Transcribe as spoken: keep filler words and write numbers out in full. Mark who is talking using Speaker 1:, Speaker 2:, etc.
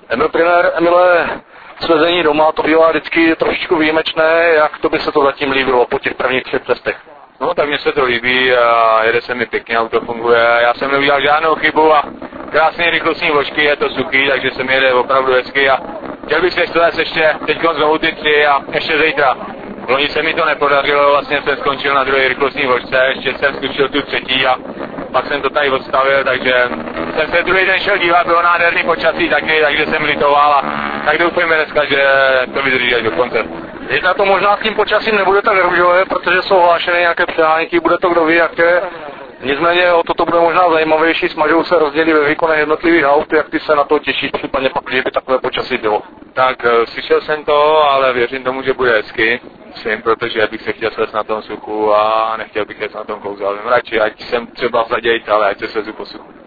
Speaker 1: Emil Prynér, Emile, svezení doma, to bývá vždycky trošičku výjimečné, jak to by se to zatím líbilo po těch prvních třech testech?
Speaker 2: No tak mně se to líbí a jede se mi pěkně, auto funguje. Já jsem neudělal žádnou chybu a krásně rychlostní vložky, je to suchý, takže se mi jede opravdu hezky a chtěl bych se stát ještě teď znovu ty tři a ještě zítra. Loni se mi to nepodařilo, vlastně jsem skončil na druhé rychlostní vložce, ještě jsem zkušil tu třetí a pak jsem to tady odstavil, takže jsem se druhý den šel dívat, bylo nádherný počasí taky, takže jsem litoval a tak doufujeme dneska, že to vydrží až do konce.
Speaker 1: Teď na to možná s tím počasím nebude tak růžové, protože jsou hlášeny nějaké přeháníky, bude to kdo ví jaké. Nicméně o toto bude možná zajímavější, smažou se rozdělí ve výkonech jednotlivých aut, jak ty se na to těšíš, případně pak, že by takové počasí bylo.
Speaker 2: Tak slyšel jsem to, ale věřím tomu, že bude hezky, svým, protože bych se chtěl svést na tom suchu a nechtěl bych jet na tom kouzle. Radši, ať jsem třeba v zadějt, ale ať se svezu po suchu.